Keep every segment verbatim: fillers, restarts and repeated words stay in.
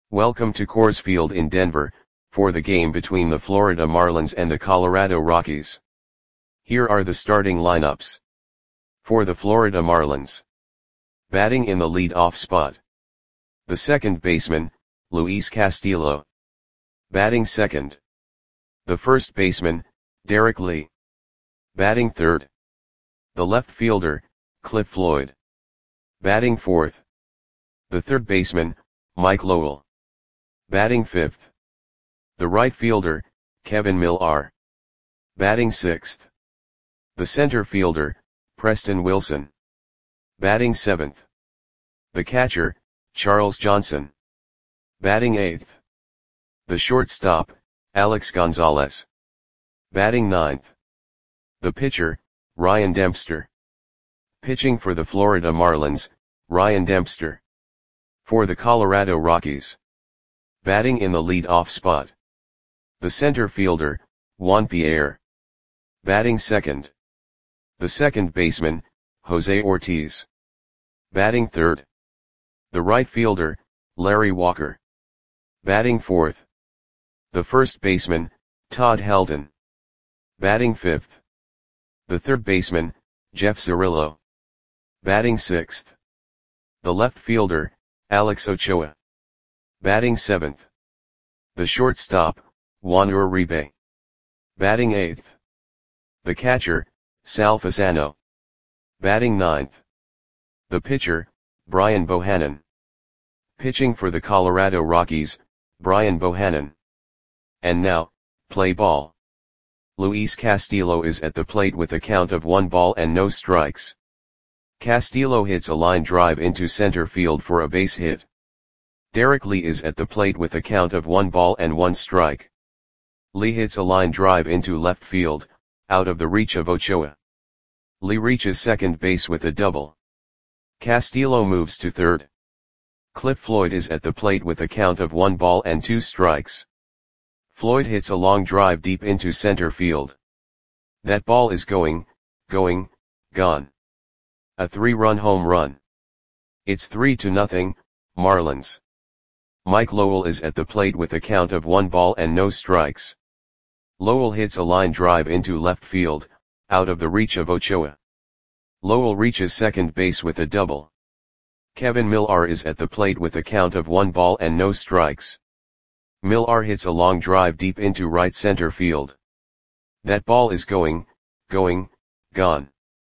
Welcome to Coors Field in Denver, for the game between the Florida Marlins and the Colorado Rockies. Here are the starting lineups. For the Florida Marlins. Batting in the lead-off spot. The second baseman, Luis Castillo. Batting second. The first baseman, Derek Lee. Batting third. The left fielder, Cliff Floyd. Batting fourth. The third baseman, Mike Lowell. Batting fifth. The right fielder, Kevin Millar. Batting sixth. The center fielder, Preston Wilson. Batting seventh. The catcher, Charles Johnson. Batting eighth. The shortstop, Alex Gonzalez. Batting ninth. The pitcher, Ryan Dempster. Pitching for the Florida Marlins, Ryan Dempster. For the Colorado Rockies. Batting in the lead-off spot. The center fielder, Juan Pierre. Batting second. The second baseman, Jose Ortiz. Batting third. The right fielder, Larry Walker. Batting fourth. The first baseman, Todd Helton. Batting fifth. The third baseman, Jeff Cirillo. Batting sixth. The left fielder, Alex Ochoa. Batting seventh. The shortstop, Juan Uribe. Batting eighth. The catcher, Sal Fasano. Batting ninth. The pitcher, Brian Bohannon. Pitching for the Colorado Rockies, Brian Bohannon. And now, play ball. Luis Castillo is at the plate with a count of one ball and no strikes. Castillo hits a line drive into center field for a base hit. Derek Lee is at the plate with a count of one ball and one strike. Lee hits a line drive into left field, out of the reach of Ochoa. Lee reaches second base with a double. Castillo moves to third. Cliff Floyd is at the plate with a count of one ball and two strikes. Floyd hits a long drive deep into center field. That ball is going, going, gone. A three-run home run. It's three to nothing, Marlins. Mike Lowell is at the plate with a count of one ball and no strikes. Lowell hits a line drive into left field, out of the reach of Ochoa. Lowell reaches second base with a double. Kevin Millar is at the plate with a count of one ball and no strikes. Millar hits a long drive deep into right center field. That ball is going, going, gone.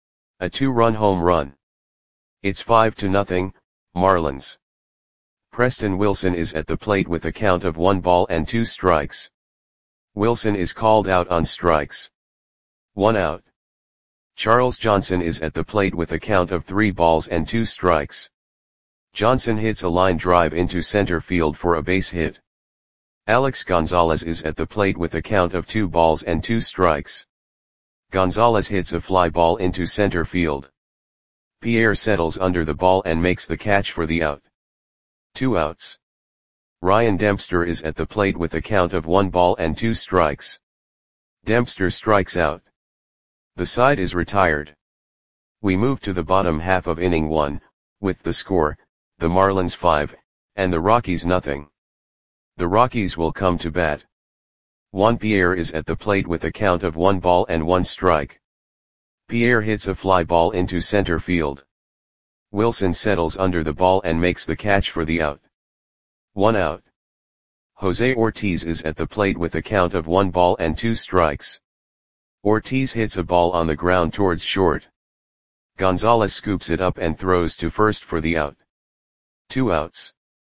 A two-run home run. It's five to nothing, Marlins. Preston Wilson is at the plate with a count of one ball and two strikes. Wilson is called out on strikes. One out. Charles Johnson is at the plate with a count of three balls and two strikes. Johnson hits a line drive into center field for a base hit. Alex Gonzalez is at the plate with a count of two balls and two strikes. Gonzalez hits a fly ball into center field. Pierre settles under the ball and makes the catch for the out. Two outs. Ryan Dempster is at the plate with a count of one ball and two strikes. Dempster strikes out. The side is retired. We move to the bottom half of inning one, with the score, the Marlins five, and the Rockies nothing. The Rockies will come to bat. Juan Pierre is at the plate with a count of one ball and one strike. Pierre hits a fly ball into center field. Wilson settles under the ball and makes the catch for the out. One out. Jose Ortiz is at the plate with a count of one ball and two strikes. Ortiz hits a ball on the ground towards short. Gonzalez scoops it up and throws to first for the out. Two outs.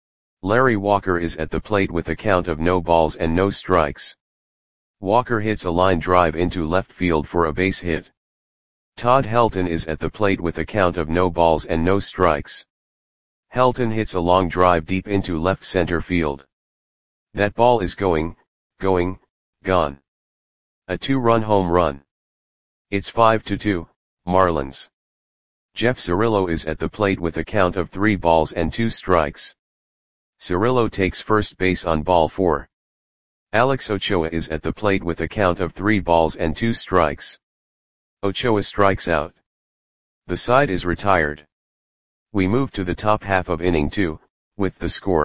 Larry Walker is at the plate with a count of no balls and no strikes. Walker hits a line drive into left field for a base hit. Todd Helton is at the plate with a count of no balls and no strikes. Helton hits a long drive deep into left center field. That ball is going, going, gone. A two-run home run. It's five to two, Marlins. Jeff Cirillo is at the plate with a count of three balls and two strikes. Cirillo takes first base on ball four. Alex Ochoa is at the plate with a count of three balls and two strikes. Ochoa strikes out. The side is retired. We move to the top half of inning two, with the score,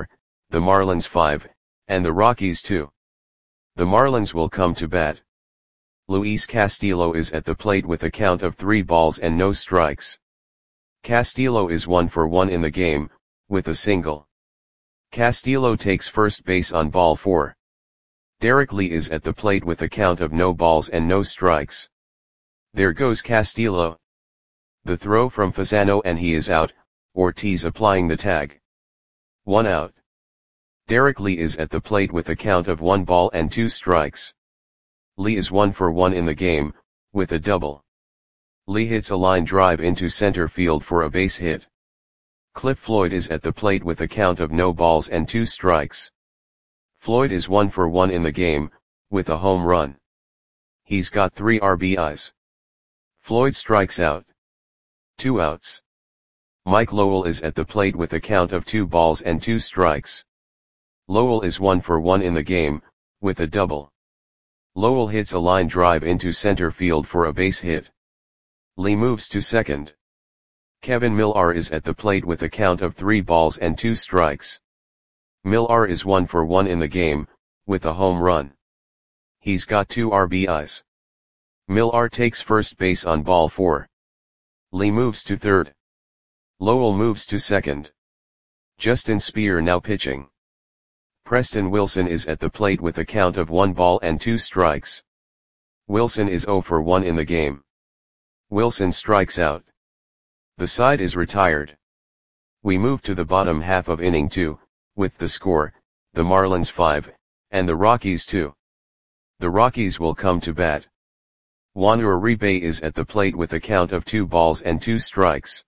the Marlins five, and the Rockies two. The Marlins will come to bat. Luis Castillo is at the plate with a count of three balls and no strikes. Castillo is one for one in the game, with a single. Castillo takes first base on ball four. Derek Lee is at the plate with a count of no balls and no strikes. There goes Castillo. The throw from Fasano and he is out, Ortiz applying the tag. One out. Derek Lee is at the plate with a count of one ball and two strikes. Lee is one for one in the game, with a double. Lee hits a line drive into center field for a base hit. Cliff Floyd is at the plate with a count of no balls and two strikes. Floyd is one for one in the game, with a home run. He's got three R B Is. Floyd strikes out. Two outs. Mike Lowell is at the plate with a count of two balls and two strikes. Lowell is one for one in the game, with a double. Lowell hits a line drive into center field for a base hit. Lee moves to second. Kevin Millar is at the plate with a count of three balls and two strikes. Millar is one for one in the game, with a home run. He's got two R B Is. Millar takes first base on ball four. Lee moves to third. Lowell moves to second. Justin Speer now pitching. Preston Wilson is at the plate with a count of one ball and two strikes. Wilson is zero for one in the game. Wilson strikes out. The side is retired. We move to the bottom half of inning two, with the score, the Marlins five, and the Rockies two. The Rockies will come to bat. Juan Uribe is at the plate with a count of two balls and two strikes.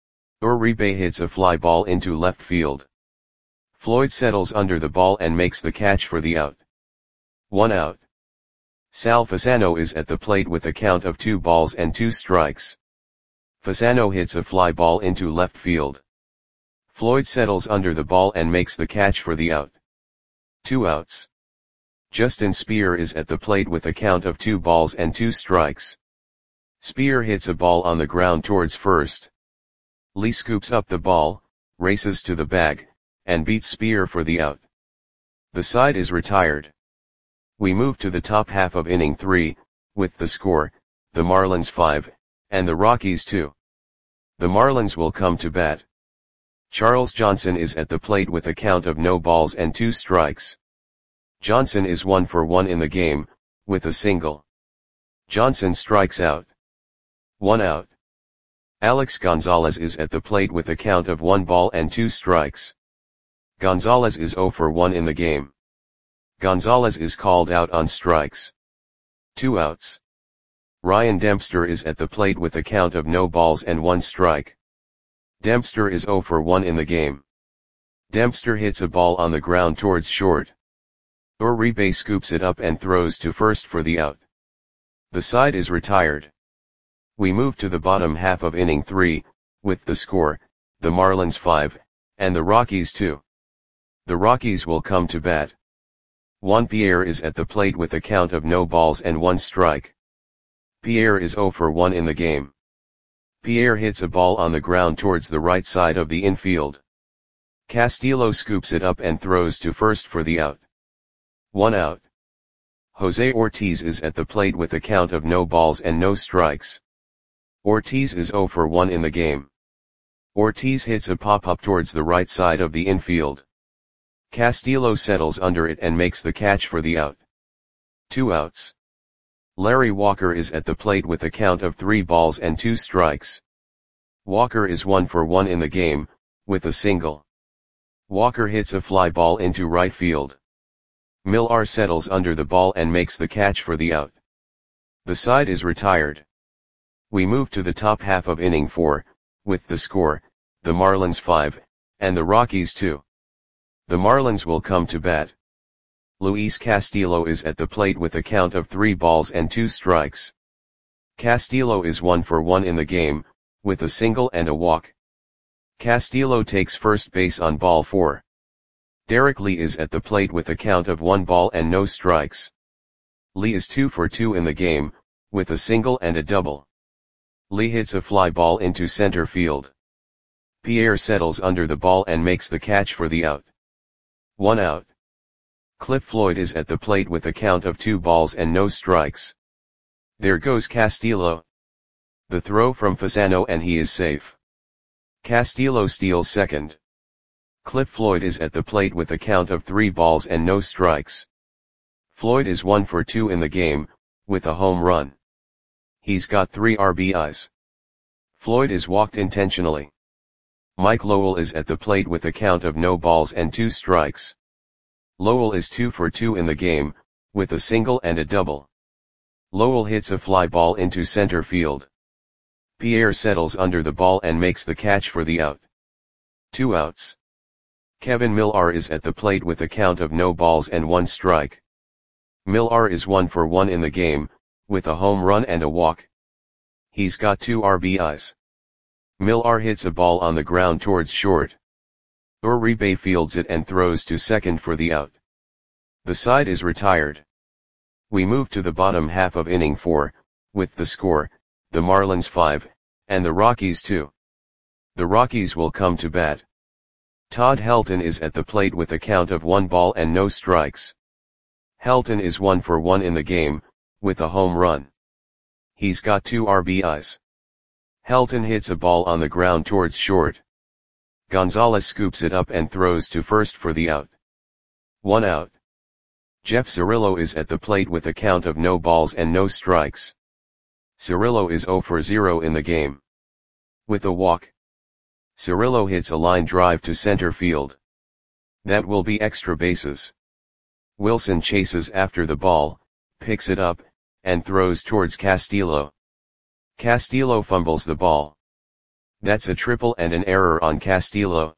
Uribe hits a fly ball into left field. Floyd settles under the ball and makes the catch for the out. One out. Sal Fasano is at the plate with a count of two balls and two strikes. Fasano hits a fly ball into left field. Floyd settles under the ball and makes the catch for the out. Two outs. Justin Speer is at the plate with a count of two balls and two strikes. Speer hits a ball on the ground towards first. Lee scoops up the ball, races to the bag, and beats Speer for the out. The side is retired. We move to the top half of inning three, with the score, the Marlins five, and the Rockies two. The Marlins will come to bat. Charles Johnson is at the plate with a count of no balls and two strikes. Johnson is one for one in the game, with a single. Johnson strikes out. One out. Alex Gonzalez is at the plate with a count of one ball and two strikes. Gonzalez is zero for one in the game. Gonzalez is called out on strikes. Two outs. Ryan Dempster is at the plate with a count of no balls and one strike. Dempster is zero for one in the game. Dempster hits a ball on the ground towards short. Uribe scoops it up and throws to first for the out. The side is retired. We move to the bottom half of inning three, with the score, the Marlins five, and the Rockies two. The Rockies will come to bat. Juan Pierre is at the plate with a count of no balls and one strike. Pierre is zero for one in the game. Pierre hits a ball on the ground towards the right side of the infield. Castillo scoops it up and throws to first for the out. One out. Jose Ortiz is at the plate with a count of no balls and no strikes. Ortiz is zero for one in the game. Ortiz hits a pop-up towards the right side of the infield. Castillo settles under it and makes the catch for the out. Two outs. Larry Walker is at the plate with a count of three balls and two strikes. Walker is one for one in the game, with a single. Walker hits a fly ball into right field. Millar settles under the ball and makes the catch for the out. The side is retired. We move to the top half of inning four, with the score, the Marlins five, and the Rockies two. The Marlins will come to bat. Luis Castillo is at the plate with a count of three balls and two strikes. Castillo is one for one in the game, with a single and a walk. Castillo takes first base on ball four. Derek Lee is at the plate with a count of one ball and no strikes. Lee is two for two in the game, with a single and a double. Lee hits a fly ball into center field. Pierre settles under the ball and makes the catch for the out. One out. Cliff Floyd is at the plate with a count of two balls and no strikes. There goes Castillo. The throw from Fasano and he is safe. Castillo steals second. Cliff Floyd is at the plate with a count of three balls and no strikes. Floyd is one for two in the game, with a home run. He's got three R B Is. Floyd is walked intentionally. Mike Lowell is at the plate with a count of no balls and two strikes. Lowell is two for two in the game, with a single and a double. Lowell hits a fly ball into center field. Pierre settles under the ball and makes the catch for the out. Two outs. Kevin Millar is at the plate with a count of no balls and one strike. Millar is one for one in the game, with a home run and a walk. He's got two R B Is. Millar hits a ball on the ground towards short. Uribe fields it and throws to second for the out. The side is retired. We move to the bottom half of inning four, with the score, the Marlins five, and the Rockies two. The Rockies will come to bat. Todd Helton is at the plate with a count of one ball and no strikes. Helton is one for one in the game, with a home run. He's got two R B Is. Helton hits a ball on the ground towards short. Gonzalez scoops it up and throws to first for the out. One out. Jeff Cirillo is at the plate with a count of no balls and no strikes. Cirillo is zero for zero in the game. With a walk. Cirillo hits a line drive to center field. That will be extra bases. Wilson chases after the ball, picks it up, and throws towards Castillo. Castillo fumbles the ball. That's a triple and an error on Castillo.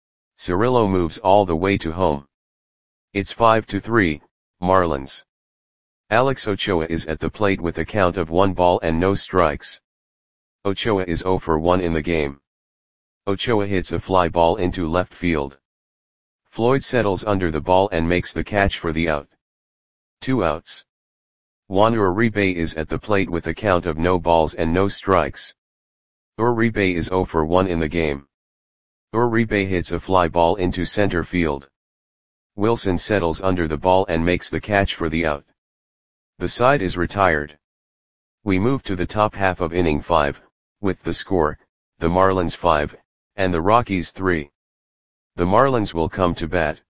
Cirillo moves all the way to home. It's five to three, Marlins. Alex Ochoa is at the plate with a count of one ball and no strikes. Ochoa is zero for one in the game. Ochoa hits a fly ball into left field. Floyd settles under the ball and makes the catch for the out. Two outs. Juan Uribe is at the plate with a count of no balls and no strikes. Uribe is zero for one in the game. Uribe hits a fly ball into center field. Wilson settles under the ball and makes the catch for the out. The side is retired. We move to the top half of inning five, with the score, the Marlins five, and the Rockies three. The Marlins will come to bat.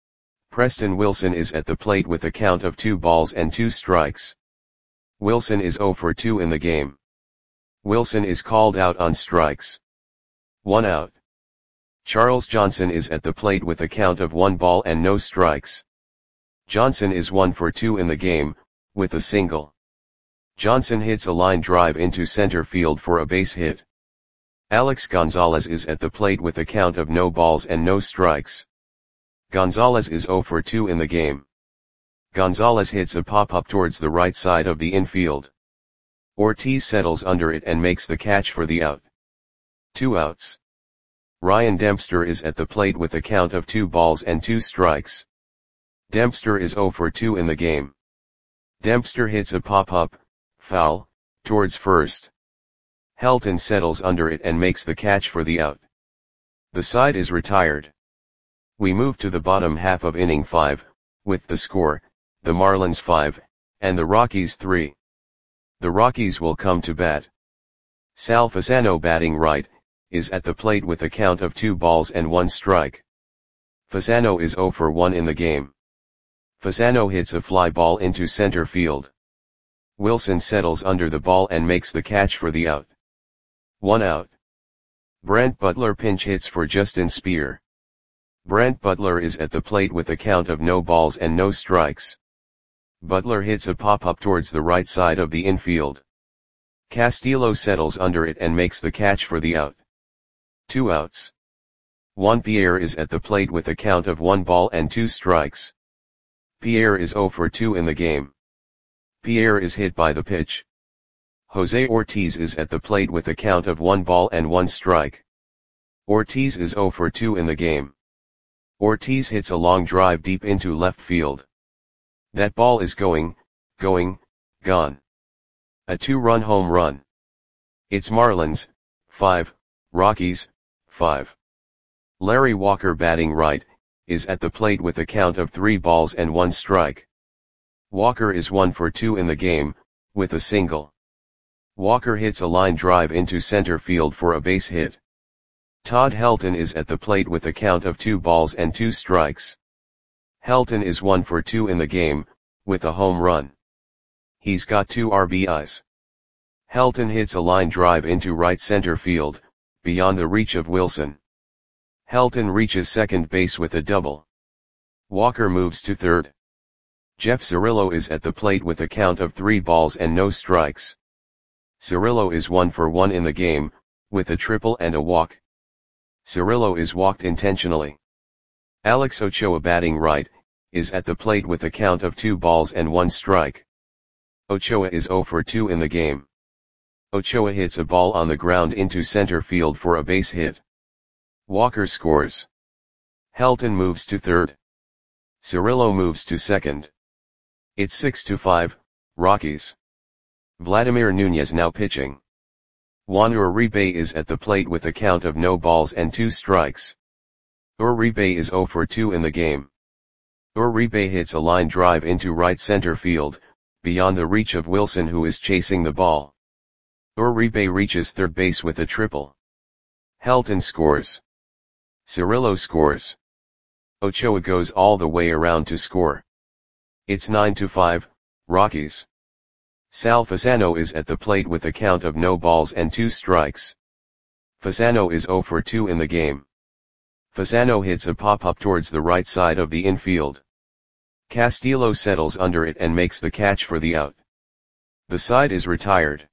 Preston Wilson is at the plate with a count of two balls and two strikes. Wilson is zero for two in the game. Wilson is called out on strikes. One out. Charles Johnson is at the plate with a count of one ball and no strikes. Johnson is one for two in the game, with a single. Johnson hits a line drive into center field for a base hit. Alex Gonzalez is at the plate with a count of no balls and no strikes. Gonzalez is zero for two in the game. Gonzalez hits a pop-up towards the right side of the infield. Ortiz settles under it and makes the catch for the out. Two outs. Ryan Dempster is at the plate with a count of two balls and two strikes. Dempster is zero for two in the game. Dempster hits a pop-up, foul, towards first. Helton settles under it and makes the catch for the out. The side is retired. We move to the bottom half of inning five, with the score, the Marlins five, and the Rockies three. The Rockies will come to bat. Sal Fasano, batting right, is at the plate with a count of two balls and one strike. Fasano is zero for one in the game. Fasano hits a fly ball into center field. Wilson settles under the ball and makes the catch for the out. One out. Brent Butler pinch hits for Justin Speer. Brent Butler is at the plate with a count of no balls and no strikes. Butler hits a pop-up towards the right side of the infield. Castillo settles under it and makes the catch for the out. Two outs. Juan Pierre is at the plate with a count of one ball and two strikes. Pierre is zero for two in the game. Pierre is hit by the pitch. Jose Ortiz is at the plate with a count of one ball and one strike. Ortiz is zero for two in the game. Ortiz hits a long drive deep into left field. That ball is going, going, gone. A two-run home run. It's Marlins, five, Rockies, five. Larry Walker, batting right, is at the plate with a count of three balls and one strike. Walker is one for two in the game, with a single. Walker hits a line drive into center field for a base hit. Todd Helton is at the plate with a count of two balls and two strikes. Helton is one for two in the game, with a home run. He's got two R B Is. Helton hits a line drive into right center field, beyond the reach of Wilson. Helton reaches second base with a double. Walker moves to third. Jeff Cirillo is at the plate with a count of three balls and no strikes. Cirillo is one for one in the game, with a triple and a walk. Cirillo is walked intentionally. Alex Ochoa, batting right, is at the plate with a count of two balls and one strike. Ochoa is zero for two in the game. Ochoa hits a ball on the ground into center field for a base hit. Walker scores. Helton moves to third. Cirillo moves to second. It's six to five, Rockies. Vladimir Nunez now pitching. Juan Uribe is at the plate with a count of no balls and two strikes. Uribe is zero for two in the game. Uribe hits a line drive into right center field, beyond the reach of Wilson, who is chasing the ball. Uribe reaches third base with a triple. Helton scores. Cirillo scores. Ochoa goes all the way around to score. It's nine to five, Rockies. Sal Fasano is at the plate with a count of no balls and two strikes. Fasano is zero for two in the game. Fasano hits a pop-up towards the right side of the infield. Castillo settles under it and makes the catch for the out. The side is retired.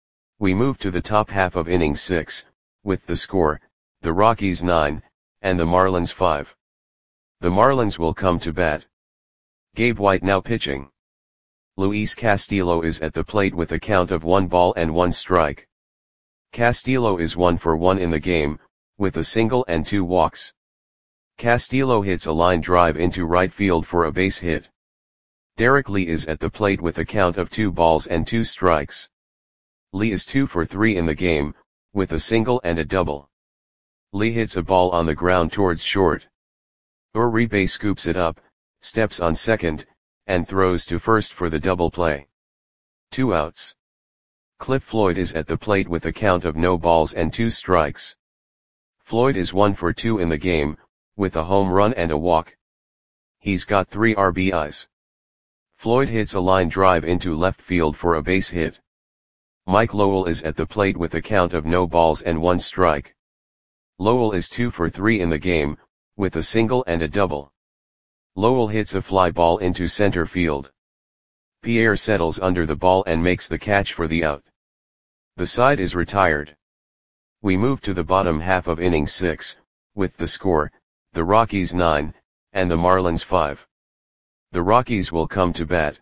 We move to the top half of inning six, with the score, the Rockies nine, and the Marlins five. The Marlins will come to bat. Gabe White now pitching. Luis Castillo is at the plate with a count of one ball and one strike. Castillo is one for one in the game, with a single and two walks. Castillo hits a line drive into right field for a base hit. Derek Lee is at the plate with a count of two balls and two strikes. Lee is two for three in the game, with a single and a double. Lee hits a ball on the ground towards short. Uribe scoops it up, steps on second, and throws to first for the double play. Two outs. Cliff Floyd is at the plate with a count of no balls and two strikes. Floyd is one for two in the game, with a home run and a walk. He's got three R B Is. Floyd hits a line drive into left field for a base hit. Mike Lowell is at the plate with a count of no balls and one strike. Lowell is two for three in the game, with a single and a double. Lowell hits a fly ball into center field. Pierre settles under the ball and makes the catch for the out. The side is retired. We move to the bottom half of inning six, with the score, the Rockies nine, and the Marlins five. The Rockies will come to bat.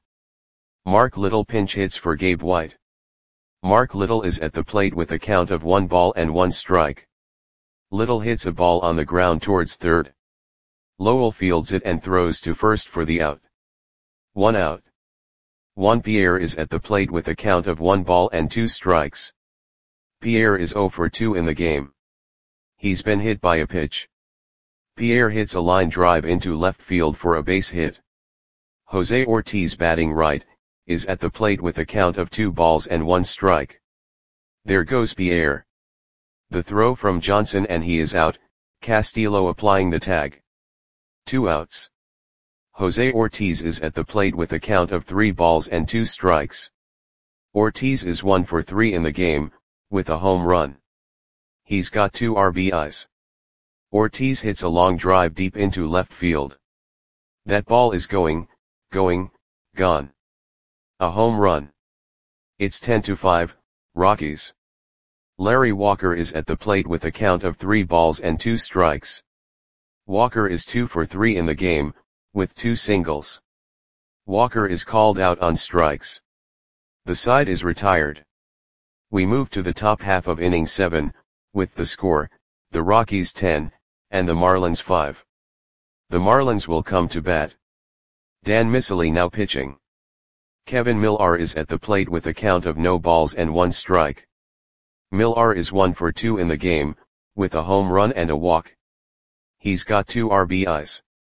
Mark Little pinch hits for Gabe White. Mark Little is at the plate with a count of one ball and one strike. Little hits a ball on the ground towards third. Lowell fields it and throws to first for the out. One out. Juan Pierre is at the plate with a count of one ball and two strikes. Pierre is zero for two in the game. He's been hit by a pitch. Pierre hits a line drive into left field for a base hit. Jose Ortiz, batting right, is at the plate with a count of two balls and one strike. There goes Pierre. The throw from Johnson and he is out, Castillo applying the tag. Two outs. Jose Ortiz is at the plate with a count of three balls and two strikes. Ortiz is one for three in the game, with a home run. He's got two R B Is. Ortiz hits a long drive deep into left field. That ball is going, going, gone. A home run. It's ten to five, Rockies. Larry Walker is at the plate with a count of three balls and two strikes. Walker is two for three in the game, with two singles. Walker is called out on strikes. The side is retired. We move to the top half of inning seven, with the score, the Rockies ten, and the Marlins five. The Marlins will come to bat. Dan Miceli now pitching. Kevin Millar is at the plate with a count of no balls and one strike. Millar is one for two in the game, with a home run and a walk. He's got two R B Is.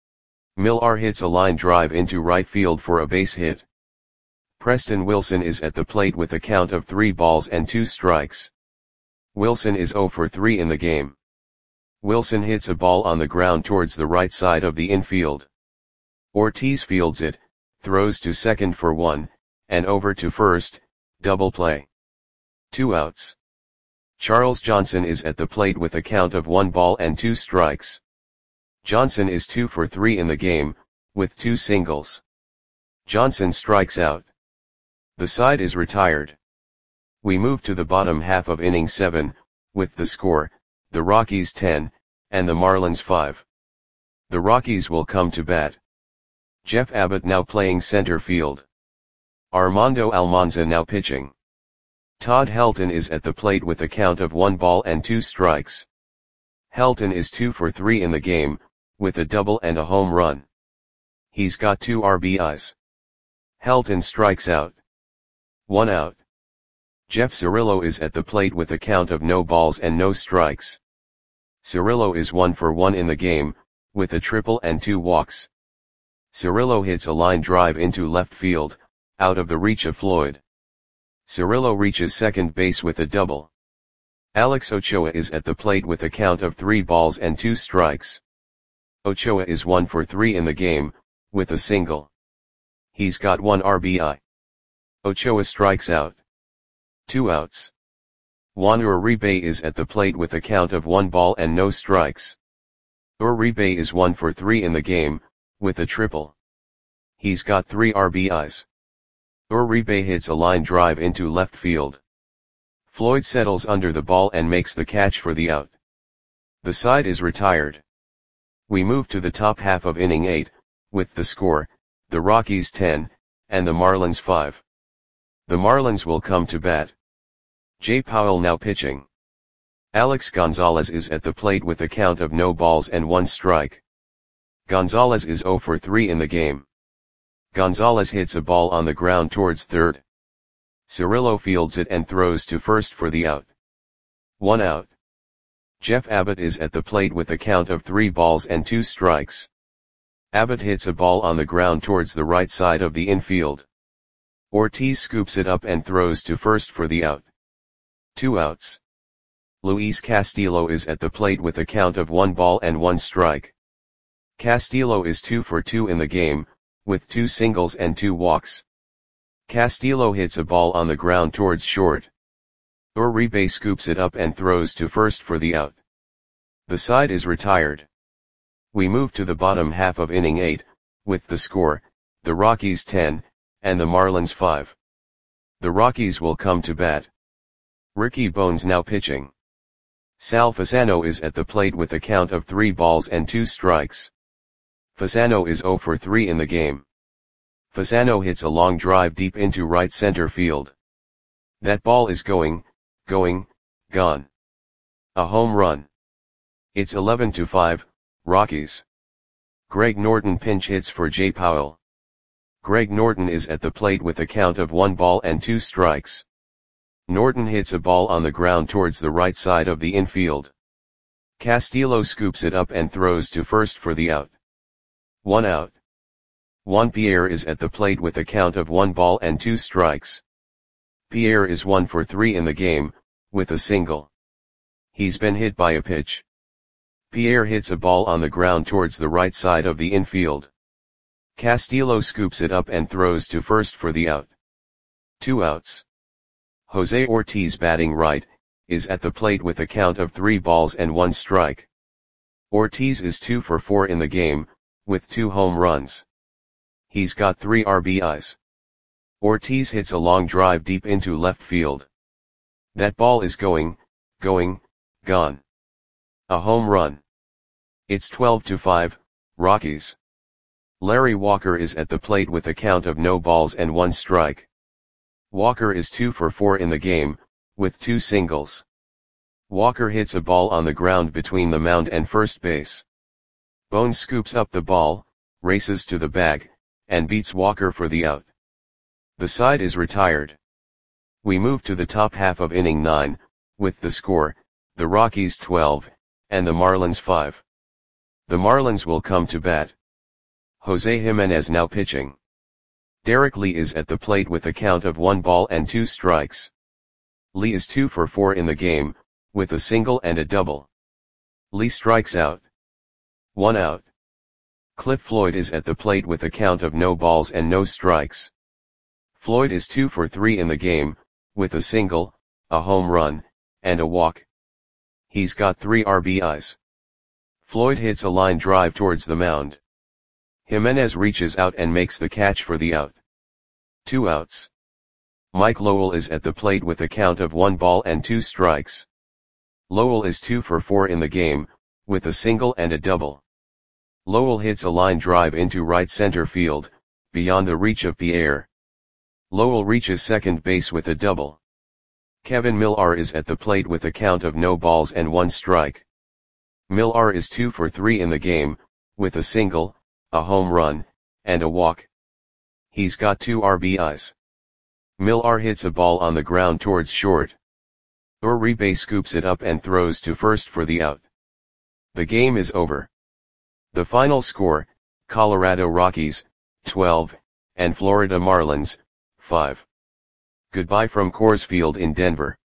Millar hits a line drive into right field for a base hit. Preston Wilson is at the plate with a count of three balls and two strikes. Wilson is zero for three in the game. Wilson hits a ball on the ground towards the right side of the infield. Ortiz fields it, throws to second for one, and over to first, double play. Two outs. Charles Johnson is at the plate with a count of one ball and two strikes. Johnson is two for three in the game, with two singles. Johnson strikes out. The side is retired. We move to the bottom half of inning seven, with the score, the Rockies ten, and the Marlins five. The Rockies will come to bat. Jeff Abbott now playing center field. Armando Almanza now pitching. Todd Helton is at the plate with a count of one ball and two strikes. Helton is two for three in the game, with a double and a home run. He's got two R B Is. Helton strikes out. One out. Jeff Cirillo is at the plate with a count of no balls and no strikes. Cirillo is one for one in the game, with a triple and two walks. Cirillo hits a line drive into left field, out of the reach of Floyd. Cirillo reaches second base with a double. Alex Ochoa is at the plate with a count of three balls and two strikes. Ochoa is one for three in the game, with a single. He's got one R B I. Ochoa strikes out. Two outs. Juan Uribe is at the plate with a count of one ball and no strikes. Uribe is one for three in the game, with a triple. He's got three R B Is. Uribe hits a line drive into left field. Floyd settles under the ball and makes the catch for the out. The side is retired. We move to the top half of inning eight, with the score, the Rockies ten, and the Marlins five. The Marlins will come to bat. Jay Powell now pitching. Alex Gonzalez is at the plate with a count of no balls and one strike. Gonzalez is zero for three in the game. Gonzalez hits a ball on the ground towards third. Cirillo fields it and throws to first for the out. One out. Jeff Abbott is at the plate with a count of three balls and two strikes. Abbott hits a ball on the ground towards the right side of the infield. Ortiz scoops it up and throws to first for the out. Two outs. Luis Castillo is at the plate with a count of one ball and one strike. Castillo is two for two in the game, with two singles and two walks. Castillo hits a ball on the ground towards short. Uribe scoops it up and throws to first for the out. The side is retired. We move to the bottom half of inning eight, with the score, the Rockies ten, and the Marlins five. The Rockies will come to bat. Ricky Bones now pitching. Sal Fasano is at the plate with a count of three balls and two strikes. Fasano is zero for three in the game. Fasano hits a long drive deep into right center field. That ball is going, going, gone. A home run. It's eleven to five, Rockies. Greg Norton pinch hits for Jay Powell. Greg Norton is at the plate with a count of one ball and two strikes. Norton hits a ball on the ground towards the right side of the infield. Castillo scoops it up and throws to first for the out. One out. Juan Pierre is at the plate with a count of one ball and two strikes. Pierre is one for three in the game, with a single. He's been hit by a pitch. Pierre hits a ball on the ground towards the right side of the infield. Castillo scoops it up and throws to first for the out. Two outs. Jose Ortiz batting right, is at the plate with a count of three balls and one strike. Ortiz is two for four in the game, with two home runs. He's got three R B Is. Ortiz hits a long drive deep into left field. That ball is going, going, gone. A home run. It's twelve to five, Rockies. Larry Walker is at the plate with a count of no balls and one strike. Walker is two for four in the game, with two singles. Walker hits a ball on the ground between the mound and first base. Bones scoops up the ball, races to the bag, and beats Walker for the out. The side is retired. We move to the top half of inning nine, with the score, the Rockies twelve, and the Marlins five. The Marlins will come to bat. Jose Jimenez now pitching. Derek Lee is at the plate with a count of one ball and two strikes. Lee is two for four in the game, with a single and a double. Lee strikes out. One out. Cliff Floyd is at the plate with a count of no balls and no strikes. Floyd is two for three in the game, with a single, a home run, and a walk. He's got three R B Is. Floyd hits a line drive towards the mound. Jimenez reaches out and makes the catch for the out. Two outs. Mike Lowell is at the plate with a count of one ball and two strikes. Lowell is two for four in the game, with a single and a double. Lowell hits a line drive into right center field, beyond the reach of Pierre. Lowell reaches second base with a double. Kevin Millar is at the plate with a count of no balls and one strike. Millar is two for three in the game, with a single, a home run, and a walk. He's got two R B Is. Millar hits a ball on the ground towards short. Uribe scoops it up and throws to first for the out. The game is over. The final score, Colorado Rockies, twelve, and Florida Marlins, five. Goodbye from Coors Field in Denver.